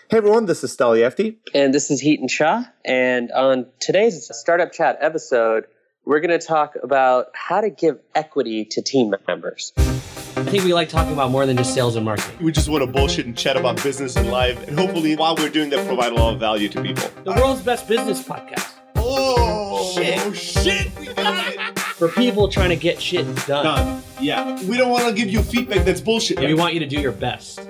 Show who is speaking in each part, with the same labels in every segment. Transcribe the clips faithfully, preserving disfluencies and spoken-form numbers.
Speaker 1: Hey everyone, this is Stali Efti.
Speaker 2: And this is Heaton Shah. And on today's Startup Chat episode, we're going to talk about how to give equity to team members.
Speaker 3: I think we like talking about more than just sales and marketing.
Speaker 4: We just want to bullshit and chat about business and life. And hopefully, while we're doing that, provide a lot of value to people.
Speaker 3: The world's best business podcast.
Speaker 4: Oh, shit. Oh, shit. We got it.
Speaker 3: For people trying to get shit done.
Speaker 4: Done. Yeah. We don't want to give you feedback that's bullshit.
Speaker 3: Yeah, we want you to do your best.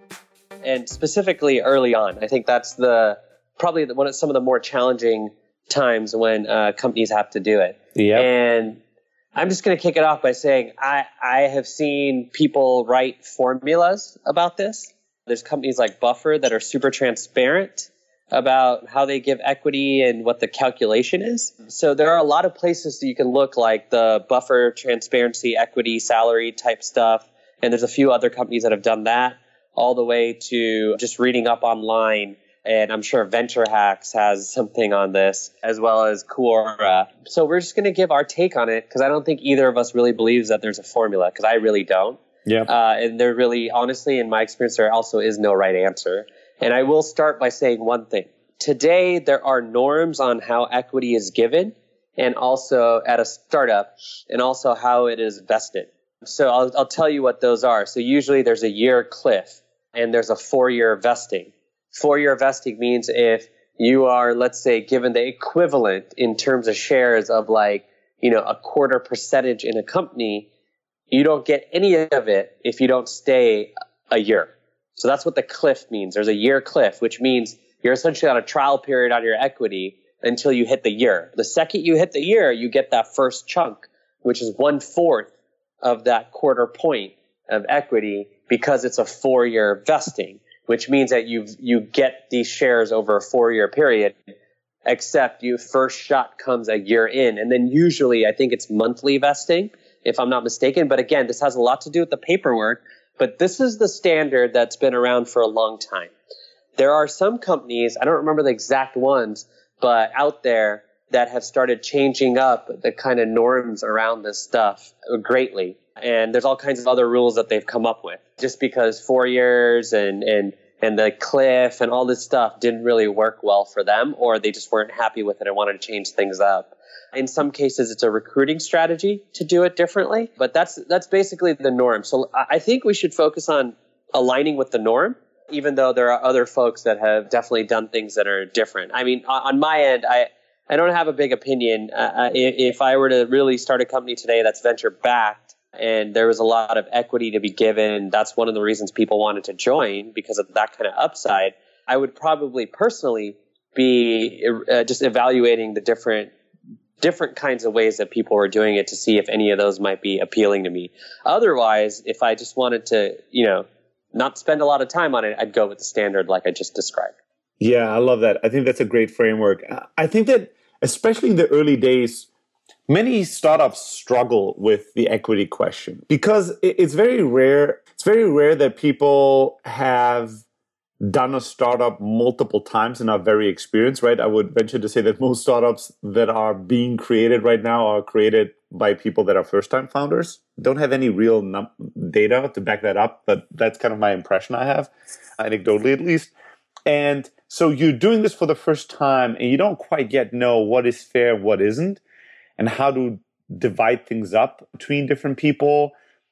Speaker 2: And specifically early on, I think that's the probably the, one of some of the more challenging times when uh, companies have to do it.
Speaker 1: Yeah.
Speaker 2: And I'm just going to kick it off by saying I, I have seen people write formulas about this. There's companies like Buffer that are super transparent about how they give equity and what the calculation is. So there are a lot of places that you can look, like the Buffer transparency, equity, salary type stuff. And there's a few other companies that have done that, all the way to just reading up online. And I'm sure Venture Hacks has something on this, as well as Quora. So we're just going to give our take on it, because I don't think either of us really believes that there's a formula, because I really don't.
Speaker 1: Yeah.
Speaker 2: Uh, and there really, honestly, in my experience, there also is no right answer. And I will start by saying one thing. Today, there are norms on how equity is given, and also at a startup, and also how it is vested. So I'll, I'll tell you what those are. So usually there's a year cliff, and there's a four-year vesting. Four-year vesting means if you are, let's say, given the equivalent in terms of shares of like, you know, a quarter percentage in a company, you don't get any of it if you don't stay a year. So that's what the cliff means. There's a year cliff, which means you're essentially on a trial period on your equity until you hit the year. The second you hit the year, you get that first chunk, which is one-fourth of that quarter point of equity, because it's a four-year vesting, which means that you you get these shares over a four-year period, except you first shot comes a year in. And then usually I think it's monthly vesting, if I'm not mistaken. But again, this has a lot to do with the paperwork. But this is the standard that's been around for a long time. There are some companies, I don't remember the exact ones, but out there that have started changing up the kind of norms around this stuff greatly. And there's all kinds of other rules that they've come up with, just because four years and, and, and the cliff and all this stuff didn't really work well for them, or they just weren't happy with it and wanted to change things up. In some cases, it's a recruiting strategy to do it differently, but that's, that's basically the norm. So I think we should focus on aligning with the norm, even though there are other folks that have definitely done things that are different. I mean, on my end, I, I don't have a big opinion. Uh, if I were to really start a company today that's venture backed, and there was a lot of equity to be given, that's one of the reasons people wanted to join, because of that kind of upside, I would probably personally be uh, just evaluating the different different kinds of ways that people were doing it to see if any of those might be appealing to me. Otherwise, if I just wanted to, you know, not spend a lot of time on it, I'd go with the standard like I just described.
Speaker 1: Yeah, I love that. I think that's a great framework. I think that especially in the early days, many startups struggle with the equity question, because it's very rare. It's very rare that people have done a startup multiple times and are very experienced, right? I would venture to say that most startups that are being created right now are created by people that are first-time founders. Don't have any real num- data to back that up, but that's kind of my impression I have, anecdotally at least. And so you're doing this for the first time, and you don't quite yet know what is fair, what isn't, and how to divide things up between different people.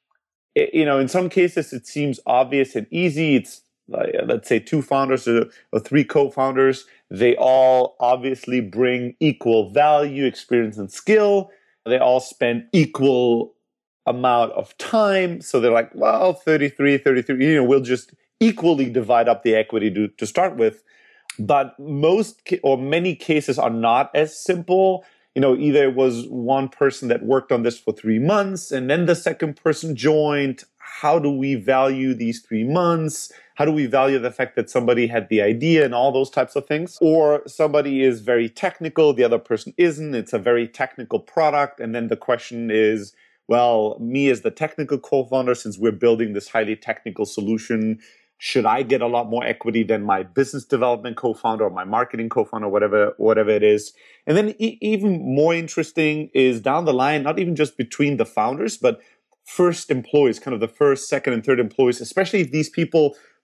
Speaker 1: It, you know, in some cases, it seems obvious and easy. It's, uh, let's say, two founders or, or three co-founders. They all obviously bring equal value, experience, and skill. They all spend equal amount of time. So they're like, well, thirty-three, thirty-three, you know, we'll just equally divide up the equity to, to start with. But most or many cases are not as simple. You know, either it was one person that worked on this for three months and then the second person joined. How do we value these three months? How do we value the fact that somebody had the idea and all those types of things? Or somebody is very technical, the other person isn't. It's a very technical product. And then the question is, well, me as the technical co-founder, since we're building this highly technical solution, should I get a lot more equity than my business development co-founder or my marketing co-founder, whatever, whatever it is? And then e- even more interesting is down the line, not even just between the founders, but first employees, kind of the first, second, and third employees, especially if these people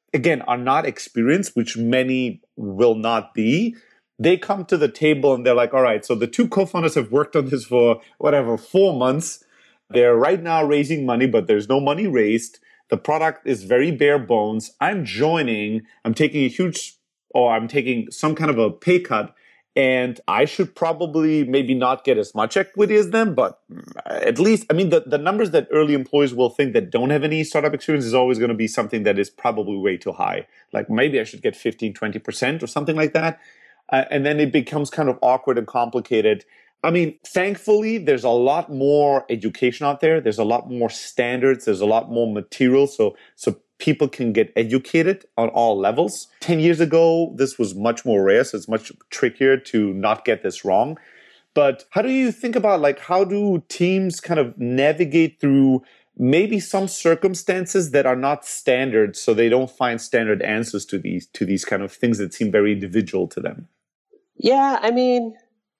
Speaker 1: again, are not experienced, which many will not be, they come to the table and they're like, all right, so the two co-founders have worked on this for whatever, four months. They're right now raising money, but there's no money raised. The product is very bare bones. I'm joining, I'm taking a huge, or I'm taking some kind of a pay cut, and I should probably maybe not get as much equity as them, but at least, I mean, the, the numbers that early employees will think that don't have any startup experience is always going to be something that is probably way too high. Like maybe I should get fifteen, twenty percent or something like that. Uh, and then it becomes kind of awkward and complicated. I mean, thankfully, there's a lot more education out there. There's a lot more standards. There's a lot more material. So, so people can get educated on all levels. ten years ago, this was much more rare. So it's much trickier to not get this wrong. But how do you think about, like, how do teams kind of navigate through maybe some circumstances that are not standard, so they don't find standard answers to these, to these kind of things that seem very individual to them?
Speaker 2: Yeah, I mean,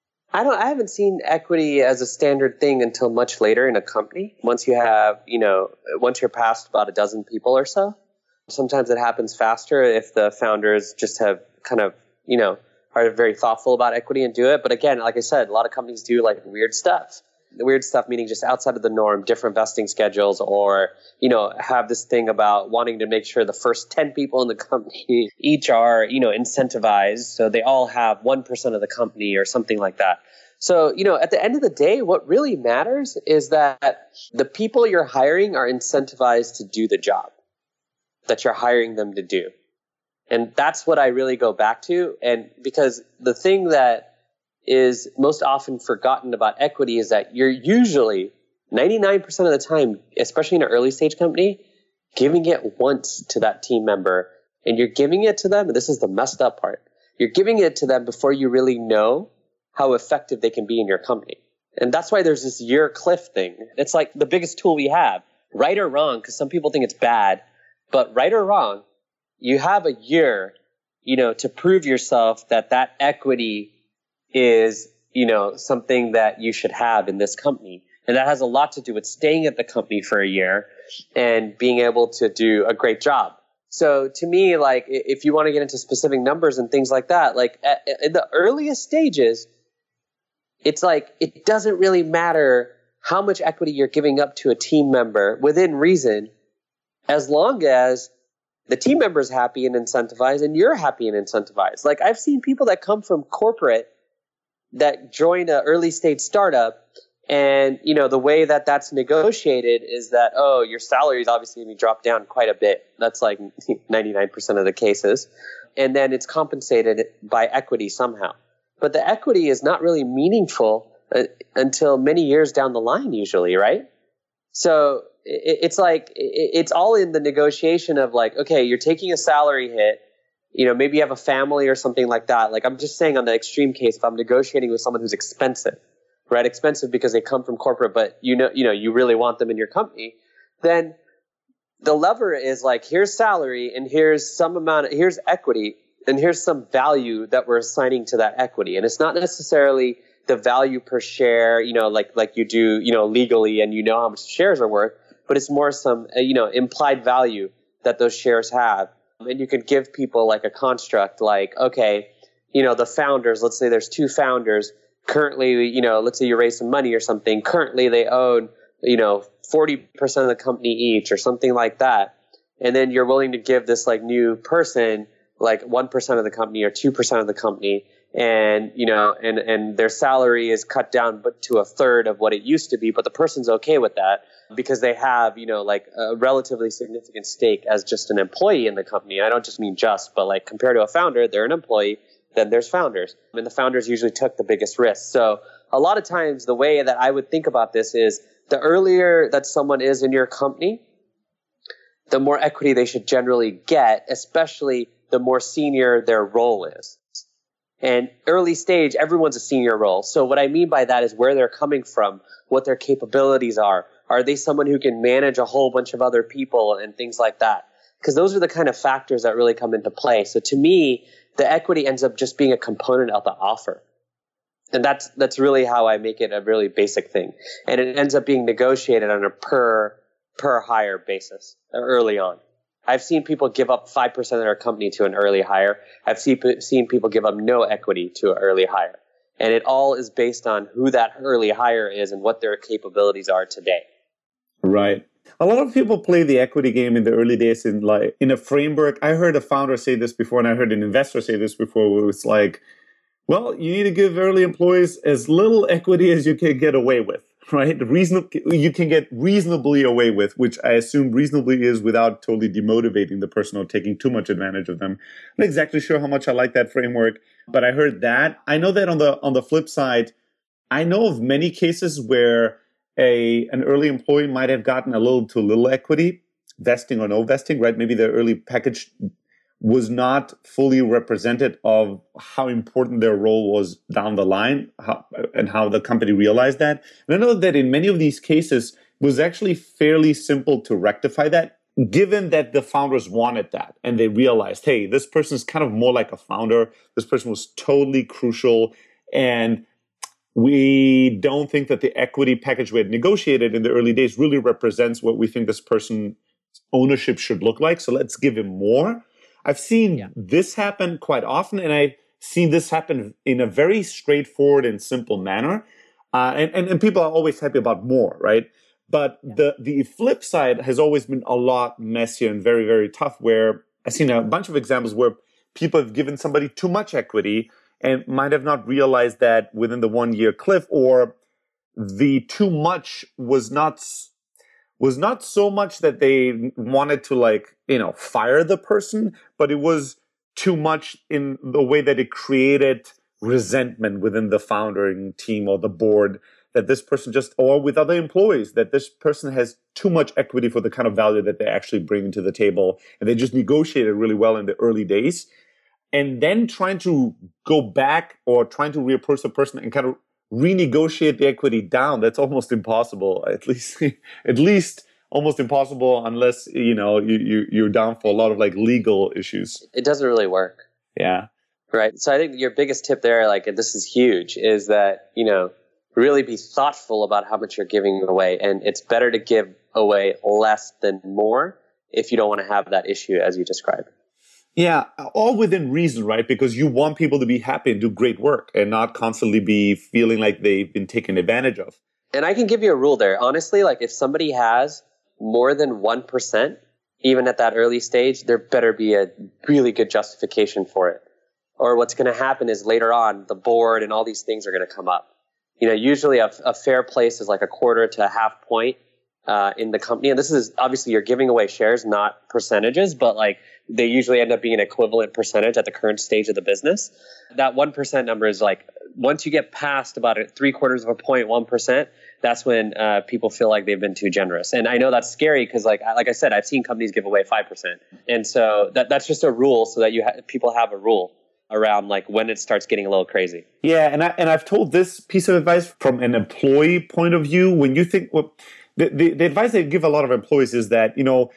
Speaker 2: I don't. I haven't seen equity as a standard thing until much later in a company. Once you have, you know, once you're past about a dozen people or so. Sometimes it happens faster if the founders just have kind of, you know, are very thoughtful about equity and do it. But again, like I said, a lot of companies do like weird stuff. The weird stuff meaning just outside of the norm, different vesting schedules, or, you know, have this thing about wanting to make sure the first ten people in the company each are, you know, incentivized. So they all have one percent of the company or something like that. So, you know, at the end of the day, what really matters is that the people you're hiring are incentivized to do the job that you're hiring them to do. And that's what I really go back to. And because the thing that is most often forgotten about equity is that you're usually ninety-nine percent of the time, especially in an early stage company, giving it once to that team member, and you're giving it to them. And this is the messed up part. You're giving it to them before you really know how effective they can be in your company. And that's why there's this year cliff thing. It's like the biggest tool we have, right or wrong, because some people think it's bad, but right or wrong, you have a year, you know, to prove yourself that that equity is, you know, something that you should have in this company. And that has a lot to do with staying at the company for a year and being able to do a great job. So to me, like, if you want to get into specific numbers and things like that, like at, in the earliest stages, it's like, it doesn't really matter how much equity you're giving up to a team member within reason, as long as the team member is happy and incentivized and you're happy and incentivized. Like, I've seen people that come from corporate that join an early stage startup, and, you know, the way that that's negotiated is that, oh, your salary is obviously going to be dropped down quite a bit. That's like ninety-nine percent of the cases. And then it's compensated by equity somehow. But the equity is not really meaningful uh, until many years down the line usually, right? So it, it's like, it, it's all in the negotiation of like, okay, you're taking a salary hit. You know, maybe you have a family or something like that. Like, I'm just saying on the extreme case, if I'm negotiating with someone who's expensive, right? Expensive because they come from corporate, but you know, you know, you really want them in your company, then the lever is like, here's salary and here's some amount of, here's equity and here's some value that we're assigning to that equity. And it's not necessarily the value per share, you know, like, like you do, you know, legally, and you know how much shares are worth, but it's more some, you know, implied value that those shares have. And you could give people like a construct like, okay, you know, the founders, let's say there's two founders currently, you know, let's say you raise some money or something. Currently they own, you know, forty percent of the company each or something like that. And then you're willing to give this like new person like one percent of the company or two percent of the company. And, you know, and, and their salary is cut down but to a third of what it used to be. But the person's okay with that because they have, you know, like a relatively significant stake as just an employee in the company. I don't just mean just, but like compared to a founder, they're an employee. Then there's founders. And the founders usually took the biggest risk. So a lot of times the way that I would think about this is the earlier that someone is in your company, the more equity they should generally get, especially the more senior their role is. And early stage, everyone's a senior role. So what I mean by that is where they're coming from, what their capabilities are. Are they someone who can manage a whole bunch of other people and things like that? Because those are the kind of factors that really come into play. So to me, the equity ends up just being a component of the offer. And that's that's really how I make it a really basic thing. And it ends up being negotiated on a per per hire basis early on. I've seen people give up five percent of their company to an early hire. I've seen, seen people give up no equity to an early hire. And it all is based on who that early hire is and what their capabilities are today.
Speaker 1: Right. A lot of people play the equity game in the early days in like in a framework. I heard a founder say this before, and I heard an investor say this before, where it's like, well, you need to give early employees as little equity as you can get away with, right? Reason you can get reasonably away with, which I assume reasonably is without totally demotivating the person or taking too much advantage of them. I'm not exactly sure how much I like that framework, but I heard that. I know that on the on the flip side, I know of many cases where a an early employee might have gotten a little too little equity, vesting or no vesting, right? Maybe their early package was not fully represented of how important their role was down the line, how, and how the company realized that. And I know that in many of these cases, it was actually fairly simple to rectify that, given that the founders wanted that. And they realized, hey, this person is kind of more like a founder. This person was totally crucial. And we don't think that the equity package we had negotiated in the early days really represents what we think this person's ownership should look like. So let's give him more. I've seen yeah. this happen quite often, and I've seen this happen in a very straightforward and simple manner. Uh, and, and, and people are always happy about more, right? But yeah. the, the flip side has always been a lot messier and very, very tough, where I've seen a bunch of examples where people have given somebody too much equity and might have not realized that within the one-year cliff, or the too much was not was not so much that they wanted to, like, you know, fire the person, but it was too much in the way that it created resentment within the founding team or the board, that this person just, or with other employees, that this person has too much equity for the kind of value that they actually bring to the table. And they just negotiated really well in the early days. And then trying to go back or trying to reapproach the person and kind of renegotiate the equity down, that's almost impossible. At least, at least almost impossible unless, you know, you, you, you're down for a lot of like legal issues.
Speaker 2: It doesn't really work.
Speaker 1: Yeah.
Speaker 2: Right. So I think your biggest tip there, like, this is huge, is that, you know, really be thoughtful about how much you're giving away. And it's better to give away less than more if you don't want to have that issue as you described.
Speaker 1: Yeah, all within reason, right? Because you want people to be happy and do great work and not constantly be feeling like they've been taken advantage of.
Speaker 2: And I can give you a rule there. Honestly, like, if somebody has more than one percent, even at that early stage, there better be a really good justification for it. Or what's going to happen is later on, the board and all these things are going to come up. You know, usually a, a fair place is like a quarter to a half point uh, in the company. And this is obviously you're giving away shares, not percentages, but like they usually end up being an equivalent percentage at the current stage of the business. That one percent number is like, once you get past about a three quarters of a point, one percent, that's when uh, people feel like they've been too generous. And I know that's scary because, like, like I said, I've seen companies give away five percent. And so that that's just a rule so that you ha- people have a rule around like when it starts getting a little crazy.
Speaker 1: Yeah, and I and I've told this piece of advice from an employee point of view. When you think, well, the, the, the advice I give a lot of employees is that, you know,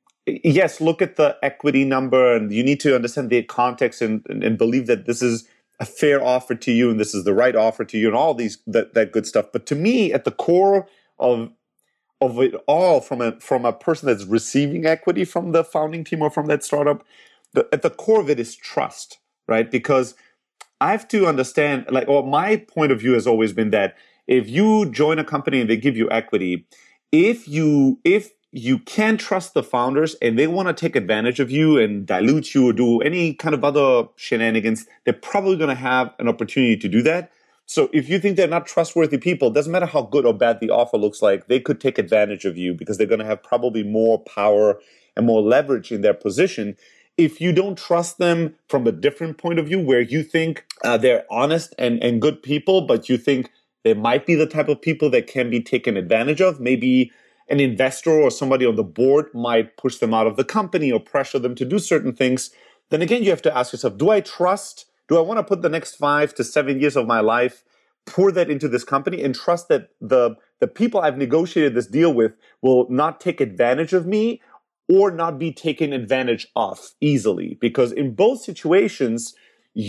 Speaker 1: yes, look at the equity number, and you need to understand the context and, and, and believe that this is a fair offer to you and this is the right offer to you and all these that, that good stuff. But to me, at the core of of it all, from a from a person that's receiving equity from the founding team or from that startup, the, at the core of it is trust, right? Because I have to understand, like, or my point of view has always been that if you join a company and they give you equity, if you if you can't trust the founders and they want to take advantage of you and dilute you or do any kind of other shenanigans, they're probably going to have an opportunity to do that. So if you think they're not trustworthy people, it doesn't matter how good or bad the offer looks like, they could take advantage of you because they're going to have probably more power and more leverage in their position. If you don't trust them from a different point of view, where you think uh, they're honest and, and good people, but you think they might be the type of people that can be taken advantage of, maybe an investor or somebody on the board might push them out of the company or pressure them to do certain things, then again, you have to ask yourself, do I trust, do I want to put the next five to seven years of my life, pour that into this company and trust that the, the people I've negotiated this deal with will not take advantage of me or not be taken advantage of easily? Because in both situations,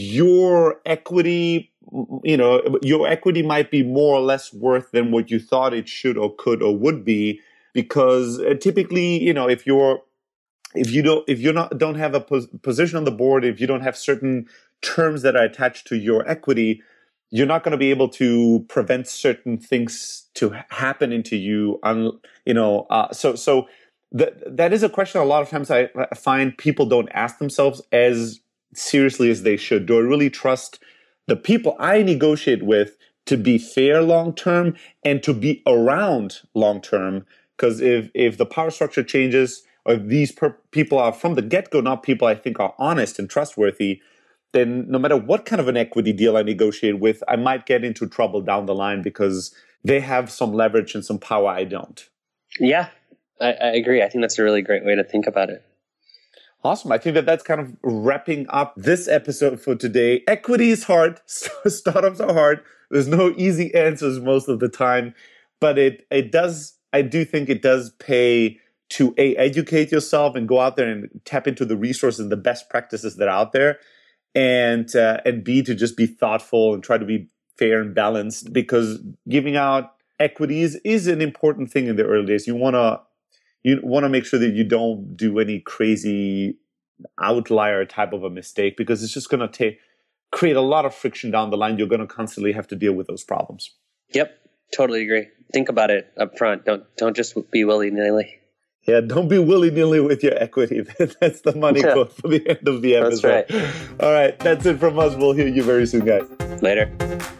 Speaker 1: your equity, you know, your equity might be more or less worth than what you thought it should or could or would be. Because typically, you know, if you're if you don't, if you not don't have a pos- position on the board, if you don't have certain terms that are attached to your equity, you're not going to be able to prevent certain things to happen into you. On you know, uh, so so that that is a question. A lot of times, I, I find people don't ask themselves as seriously as they should. Do I really trust the people I negotiate with to be fair long term and to be around long term? Because if if the power structure changes, or if these per- people are from the get go not people I think are honest and trustworthy, then no matter what kind of an equity deal I negotiate with, I might get into trouble down the line because they have some leverage and some power I don't.
Speaker 2: Yeah, I, I agree. I think that's a really great way to think about it.
Speaker 1: Awesome. I think that that's kind of wrapping up this episode for today. Equity is hard. Startups are hard. There's no easy answers most of the time, but it it does. I do think it does pay to A, educate yourself and go out there and tap into the resources and the best practices that are out there, and uh, and B, to just be thoughtful and try to be fair and balanced, because giving out equities is an important thing in the early days. You want to you want to make sure that you don't do any crazy outlier type of a mistake, because it's just going to take create a lot of friction down the line. You're going to constantly have to deal with those problems.
Speaker 2: Yep, totally agree. Think about it up front. Don't don't just be willy-nilly.
Speaker 1: Yeah, don't be willy-nilly with your equity. That's the money
Speaker 2: Yeah.
Speaker 1: quote for the end of the episode.
Speaker 2: That's right.
Speaker 1: All right, that's it from us. We'll hear you very soon, guys.
Speaker 2: Later.